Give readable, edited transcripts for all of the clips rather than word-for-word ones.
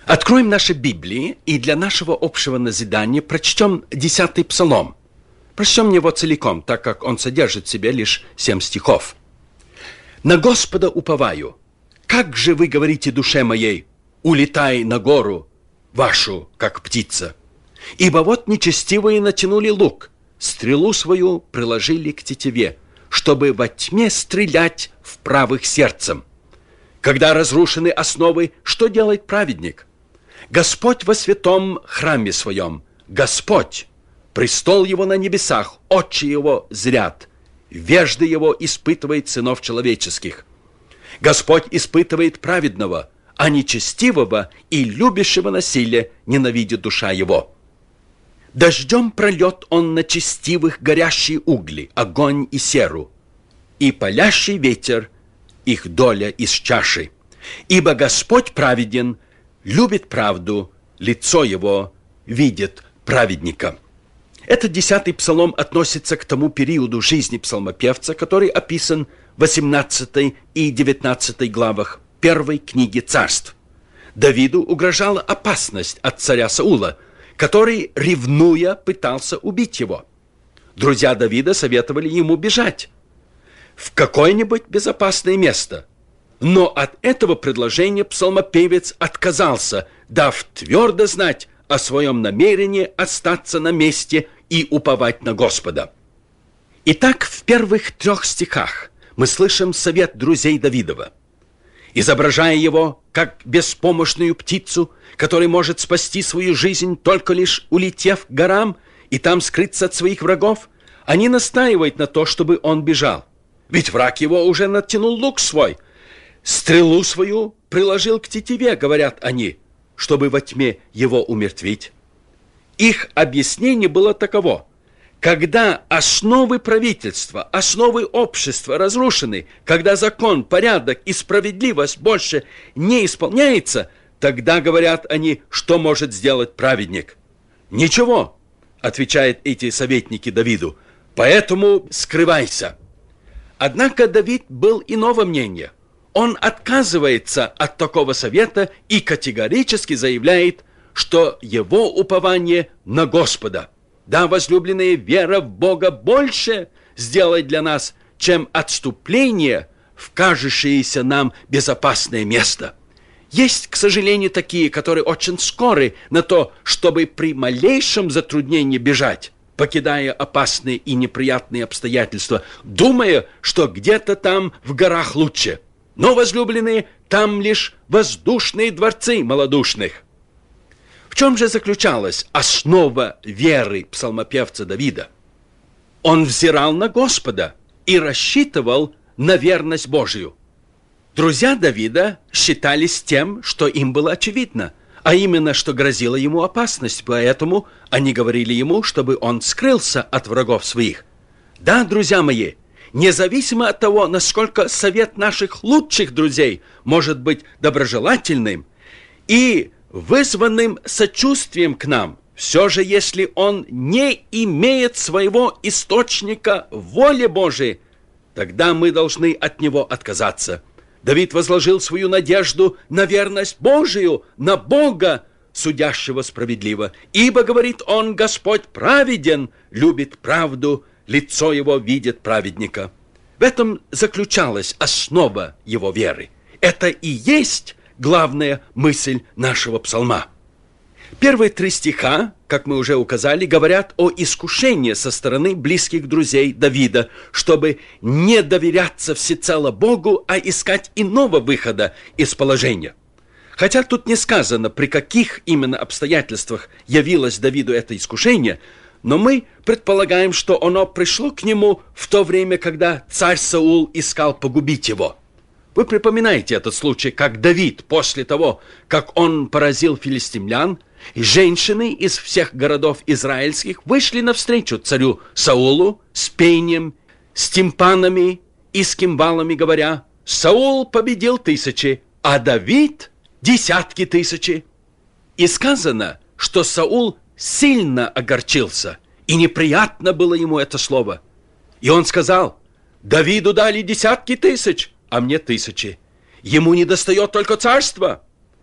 Откроем наши Библии и для нашего общего назидания прочтем 10-й Псалом. Прочтем его целиком, так как он содержит в себе лишь 7 стихов. «На Господа уповаю. Как же вы говорите душе моей, улетай на гору вашу, как птица? Ибо вот нечестивые натянули лук, стрелу свою приложили к тетиве, чтобы во тьме стрелять в правых сердцем. Когда разрушены основы, что делает праведник? Господь во святом храме своем, Господь, престол его на небесах, очи его зрят, вежды его испытывает сынов человеческих. Господь испытывает праведного, а нечестивого и любящего насилие ненавидит душа его. Дождем прольет он на честивых горящие угли, огонь и серу, и палящий ветер их доля из чаши. Ибо Господь праведен, любит правду, лицо его видит праведника». Этот 10-й псалом относится к тому периоду жизни псалмопевца, который описан в 18 и 19 главах первой книги Царств. Давиду угрожала опасность от царя Саула, который, ревнуя, пытался убить его. Друзья Давида советовали ему бежать в какое-нибудь безопасное место. Но от этого предложения псалмопевец отказался, дав твердо знать о своем намерении остаться на месте и уповать на Господа. Итак, в первых 3 стихах мы слышим совет друзей Давидова. Изображая его как беспомощную птицу, которая может спасти свою жизнь, только лишь улетев к горам и там скрыться от своих врагов, они настаивают на то, чтобы он бежал. Ведь враг его уже натянул лук свой, стрелу свою приложил к тетиве, говорят они, чтобы во тьме его умертвить. Их объяснение было таково: когда основы правительства, основы общества разрушены, когда закон, порядок и справедливость больше не исполняется, тогда, говорят они, что может сделать праведник? Ничего, отвечают эти советники Давиду, поэтому скрывайся. Однако Давид был иного мнения. Он отказывается от такого совета и категорически заявляет, что его упование на Господа. Да, возлюбленные, вера в Бога больше сделает для нас, чем отступление в кажущееся нам безопасное место. Есть, к сожалению, такие, которые очень скоры на то, чтобы при малейшем затруднении бежать, покидая опасные и неприятные обстоятельства, думая, что где-то там в горах лучше. Но, возлюбленные, там лишь воздушные дворцы малодушных. В чем же заключалась основа веры псалмопевца Давида? Он взирал на Господа и рассчитывал на верность Божию. Друзья Давида считались тем, что им было очевидно, а именно, что грозила ему опасность, поэтому они говорили ему, чтобы он скрылся от врагов своих. Да, друзья мои, независимо от того, насколько совет наших лучших друзей может быть доброжелательным и вызванным сочувствием к нам, все же, если он не имеет своего источника в воле Божией, тогда мы должны от него отказаться. Давид возложил свою надежду на верность Божию, на Бога, судящего справедливо. Ибо, говорит он, Господь праведен, любит правду, лицо его видит праведника. В этом заключалась основа его веры. Это и есть главная мысль нашего псалма. Первые 3 стиха, как мы уже указали, говорят о искушении со стороны близких друзей Давида, чтобы не доверяться всецело Богу, а искать иного выхода из положения. Хотя тут не сказано, при каких именно обстоятельствах явилось Давиду это искушение, но мы предполагаем, что оно пришло к нему в то время, когда царь Саул искал погубить его. Вы припоминаете этот случай, как Давид, после того, как он поразил филистимлян, и женщины из всех городов израильских вышли навстречу царю Саулу с пением, с тимпанами и с кимвалами, говоря: «Саул победил 1000, а Давид 10 000». И сказано, что Саул сильно огорчился, и неприятно было ему это слово. И он сказал: «Давиду дали 10 000, а мне 1000. Ему недостает только царства».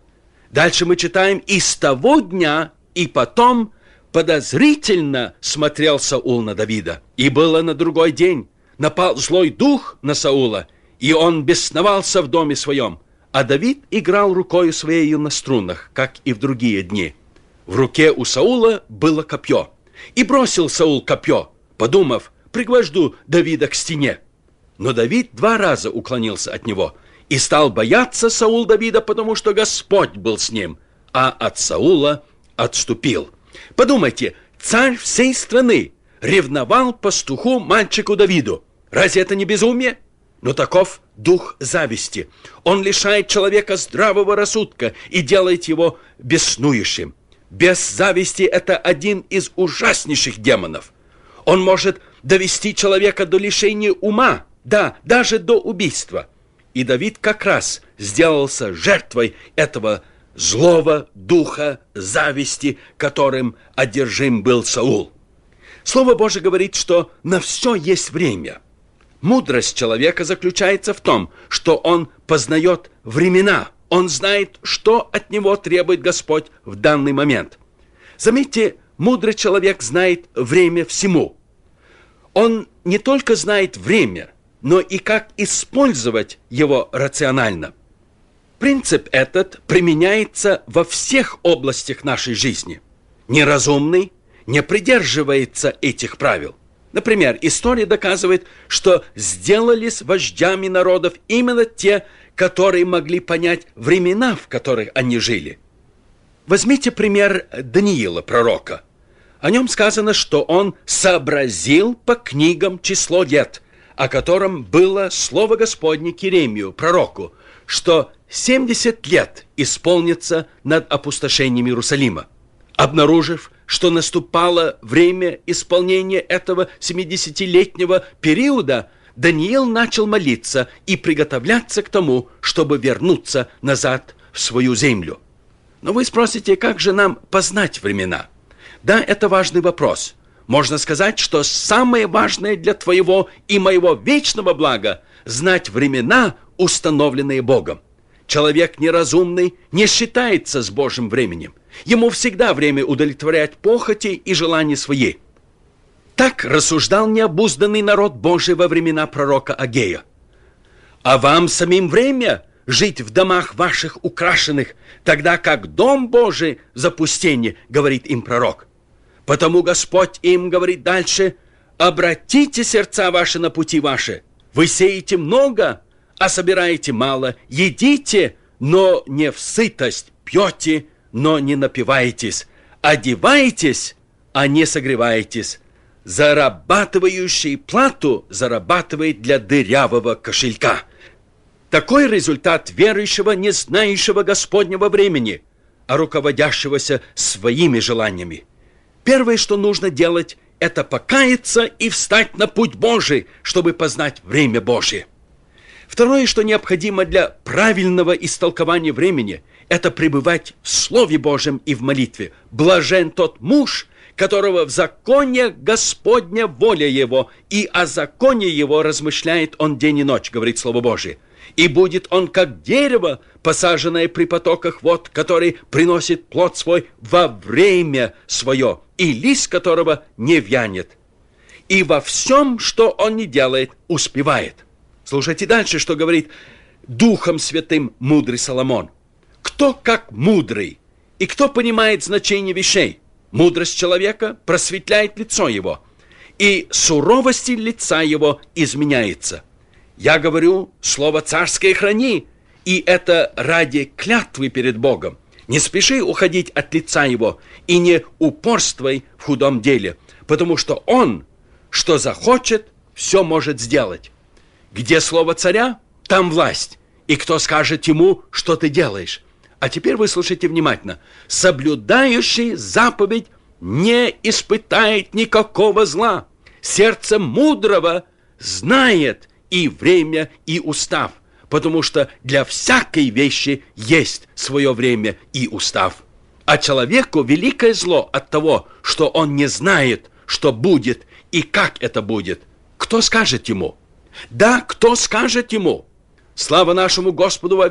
Дальше мы читаем: «И с того дня, и потом подозрительно смотрел Саул на Давида. И было на другой день, напал злой дух на Саула, и он бесновался в доме своем. А Давид играл рукою своею на струнах, как и в другие дни. В руке у Саула было копье. И бросил Саул копье, подумав: пригвожду Давида к стене. Но Давид 2 раза уклонился от него, и стал бояться Саул Давида, потому что Господь был с ним, а от Саула отступил». Подумайте, царь всей страны ревновал пастуху мальчику Давиду. Разве это не безумие? Но таков дух зависти. Он лишает человека здравого рассудка и делает его беснующим. Без зависти это один из ужаснейших демонов. Он может довести человека до лишения ума, да, даже до убийства. И Давид как раз сделался жертвой этого злого духа зависти, которым одержим был Саул. Слово Божие говорит, что на все есть время. Мудрость человека заключается в том, что он познает времена. Он знает, что от него требует Господь в данный момент. Заметьте, мудрый человек знает время всему. Он не только знает время, но и как использовать его рационально. Принцип этот применяется во всех областях нашей жизни. Неразумный не придерживается этих правил. Например, история доказывает, что сделались вождями народов именно те, которые могли понять времена, в которых они жили. Возьмите пример Даниила, пророка. О нем сказано, что он сообразил по книгам число лет, о котором было слово Господне к Иеремию, пророку, что 70 лет исполнится над опустошением Иерусалима. Обнаружив, что наступало время исполнения этого 70-летнего периода, Даниил начал молиться и приготовляться к тому, чтобы вернуться назад в свою землю. Но вы спросите, как же нам познать времена? Да, это важный вопрос. Можно сказать, что самое важное для твоего и моего вечного блага – знать времена, установленные Богом. Человек неразумный не считается с Божьим временем. Ему всегда время удовлетворять похоти и желания свои. Так рассуждал необузданный народ Божий во времена пророка Агея. «А вам самим время жить в домах ваших украшенных, тогда как дом Божий в запустении, говорит им пророк. Потому Господь им говорит дальше: обратите сердца ваши на пути ваши. Вы сеете много, а собираете мало. Едите, но не в сытость, пьете, но не напиваетесь. Одеваетесь, а не согреваетесь. Зарабатывающий плату зарабатывает для дырявого кошелька». Такой результат верующего, не знающего Господнего времени, а руководящегося своими желаниями. Первое, что нужно делать, это покаяться и встать на путь Божий, чтобы познать время Божие. Второе, что необходимо для правильного истолкования времени, это пребывать в Слове Божьем и в молитве. Блажен тот муж, которого в законе Господня воля его, и о законе его размышляет он день и ночь, говорит Слово Божие. И будет он как дерево, посаженное при потоках вод, который приносит плод свой во время свое, и лист которого не вянет. И во всем, что он не делает, успевает. Слушайте дальше, что говорит Духом Святым мудрый Соломон. Кто как мудрый, и кто понимает значение вещей? Мудрость человека просветляет лицо его, и суровости лица его изменяется. Я говорю, слово царское храни, и это ради клятвы перед Богом. Не спеши уходить от лица его, и не упорствуй в худом деле, потому что он, что захочет, все может сделать. Где слово царя, там власть, и кто скажет ему, что ты делаешь? А теперь вы слушайте внимательно. Соблюдающий заповедь не испытает никакого зла. Сердце мудрого знает и время, и устав, потому что для всякой вещи есть свое время и устав. А человеку великое зло от того, что он не знает, что будет и как это будет. Кто скажет ему? Да, кто скажет ему? Слава нашему Господу вовек,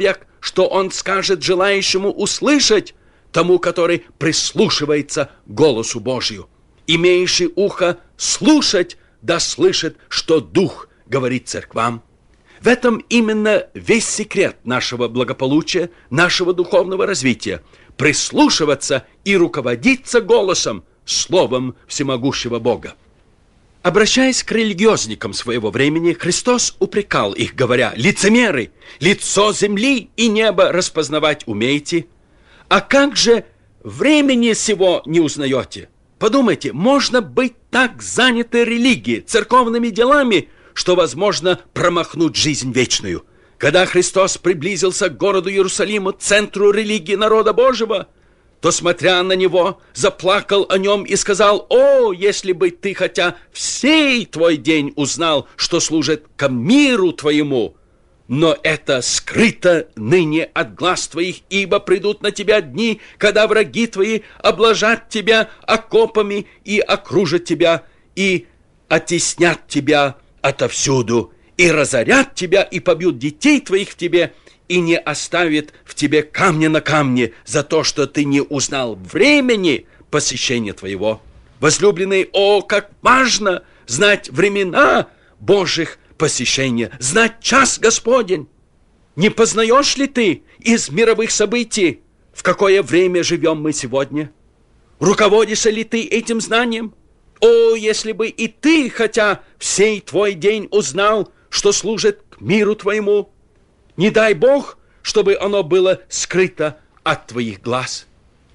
что он скажет желающему услышать, тому, который прислушивается к голосу Божию. Имеющий ухо слушать, да слышит, что Дух говорит церквам. В этом именно весь секрет нашего благополучия, нашего духовного развития. Прислушиваться и руководиться голосом, словом всемогущего Бога. Обращаясь к религиозникам своего времени, Христос упрекал их, говоря: «Лицемеры, лицо земли и неба распознавать умеете, а как же времени сего не узнаете?» Подумайте, можно быть так заняты религией, церковными делами, что возможно промахнуть жизнь вечную. Когда Христос приблизился к городу Иерусалиму, центру религии народа Божьего, то, смотря на него, заплакал о нем и сказал: «О, если бы ты хотя всей твой день узнал, что служит ко миру твоему! Но это скрыто ныне от глаз твоих, ибо придут на тебя дни, когда враги твои обложат тебя окопами и окружат тебя, и оттеснят тебя отовсюду, и разорят тебя, и побьют детей твоих в тебе, и не оставит в тебе камня на камне за то, что ты не узнал времени посещения твоего». Возлюбленный, о, как важно знать времена Божьих посещения, знать час Господень. Не познаешь ли ты из мировых событий, в какое время живем мы сегодня? Руководишься ли ты этим знанием? О, если бы и ты, хотя всей твой день узнал, что служит к миру твоему, не дай Бог, чтобы оно было скрыто от твоих глаз.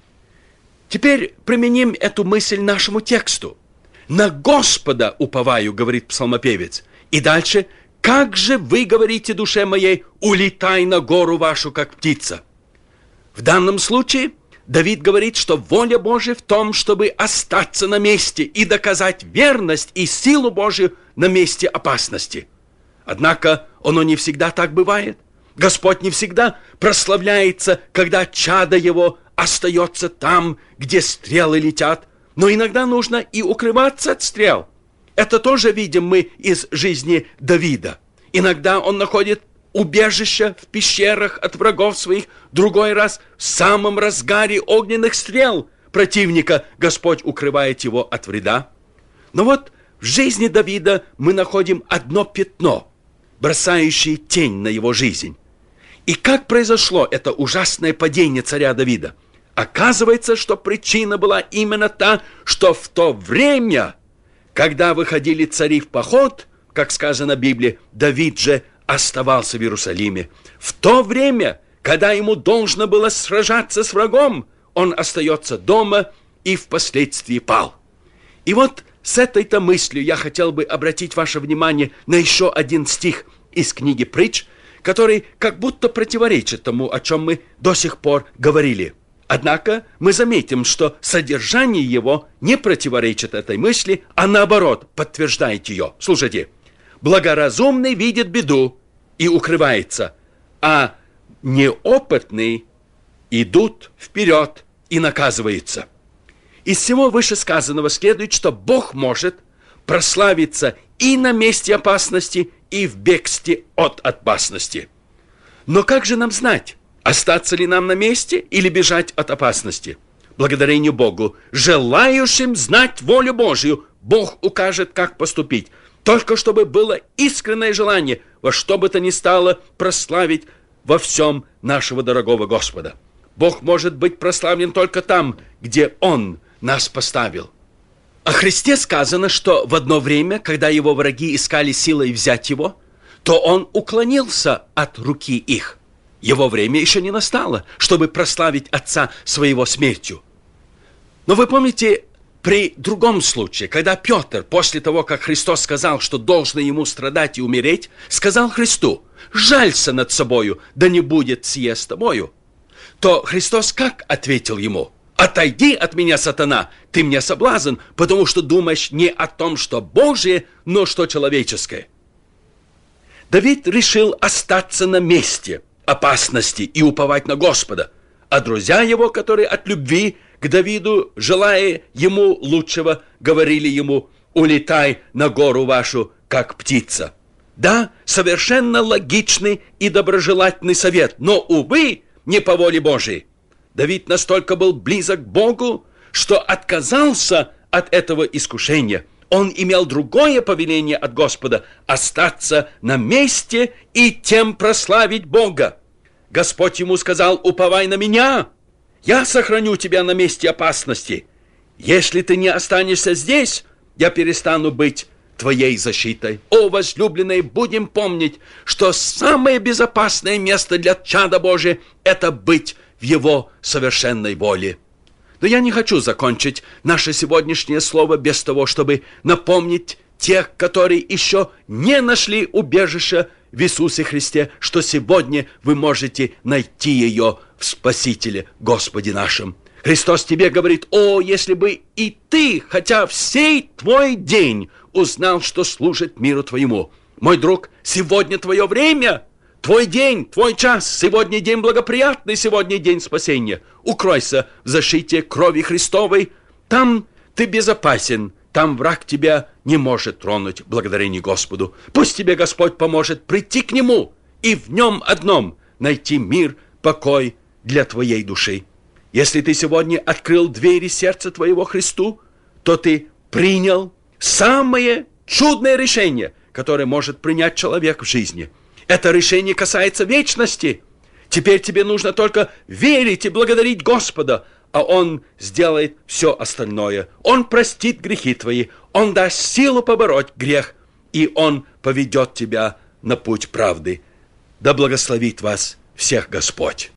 Теперь применим эту мысль нашему тексту. «На Господа уповаю», говорит псалмопевец. И дальше: «Как же вы говорите душе моей, улетай на гору вашу, как птица». В данном случае Давид говорит, что воля Божия в том, чтобы остаться на месте и доказать верность и силу Божию на месте опасности. Однако оно не всегда так бывает. Господь не всегда прославляется, когда чадо его остается там, где стрелы летят. Но иногда нужно и укрываться от стрел. Это тоже видим мы из жизни Давида. Иногда он находит убежище в пещерах от врагов своих, другой раз в самом разгаре огненных стрел противника Господь укрывает его от вреда. Но вот в жизни Давида мы находим одно пятно, бросающее тень на его жизнь. И как произошло это ужасное падение царя Давида? Оказывается, что причина была именно та, что в то время, когда выходили цари в поход, как сказано в Библии, Давид же оставался в Иерусалиме. В то время, когда ему должно было сражаться с врагом, он остается дома и впоследствии пал. И вот с этой-то мыслью я хотел бы обратить ваше внимание на еще один стих из книги «Притч», который как будто противоречит тому, о чем мы до сих пор говорили. Однако мы заметим, что содержание его не противоречит этой мысли, а наоборот подтверждает ее. Слушайте: «Благоразумный видит беду и укрывается, а неопытные идут вперед и наказываются». Из всего вышесказанного следует, что Бог может прославиться и на месте опасности, и в бегстве от опасности. Но как же нам знать, остаться ли нам на месте или бежать от опасности? Благодарение Богу, желающим знать волю Божью, Бог укажет, как поступить, только чтобы было искреннее желание во что бы то ни стало прославить во всем нашего дорогого Господа. Бог может быть прославлен только там, где Он нас поставил. О Христе сказано, что в одно время, когда его враги искали силой взять его, то он уклонился от руки их. Его время еще не настало, чтобы прославить Отца своего смертью. Но вы помните, при другом случае, когда Петр, после того, как Христос сказал, что должно ему страдать и умереть, сказал Христу: «Жалься над собою, да не будет сие с тобою», то Христос как ответил ему? «Отойди от меня, сатана, ты мне соблазн, потому что думаешь не о том, что Божие, но что человеческое». Давид решил остаться на месте опасности и уповать на Господа, а друзья его, которые от любви к Давиду, желая ему лучшего, говорили ему: «Улетай на гору вашу, как птица». Да, совершенно логичный и доброжелательный совет, но, увы, не по воле Божией. Давид настолько был близок к Богу, что отказался от этого искушения. Он имел другое повеление от Господа – остаться на месте и тем прославить Бога. Господь ему сказал: уповай на меня, я сохраню тебя на месте опасности. Если ты не останешься здесь, я перестану быть твоей защитой. О, возлюбленные, будем помнить, что самое безопасное место для чада Божия – это быть в Его совершенной воле. Но я не хочу закончить наше сегодняшнее слово без того, чтобы напомнить тех, которые еще не нашли убежища в Иисусе Христе, что сегодня вы можете найти ее в Спасителе Господе нашем. Христос тебе говорит: о, если бы и ты, хотя всей твой день, узнал, что служит миру твоему. Мой друг, сегодня твое время, твой день, твой час, сегодня день благоприятный, сегодня день спасения. Укройся в защите крови Христовой, там ты безопасен, там враг тебя не может тронуть, благодарение Господу. Пусть тебе Господь поможет прийти к Нему и в Нем одном найти мир, покой для твоей души. Если ты сегодня открыл двери сердца твоего Христу, то ты принял самое чудное решение, которое может принять человек в жизни. Это решение касается вечности. Теперь тебе нужно только верить и благодарить Господа, а Он сделает все остальное. Он простит грехи твои, Он даст силу побороть грех, и Он поведет тебя на путь правды. Да благословит вас всех Господь.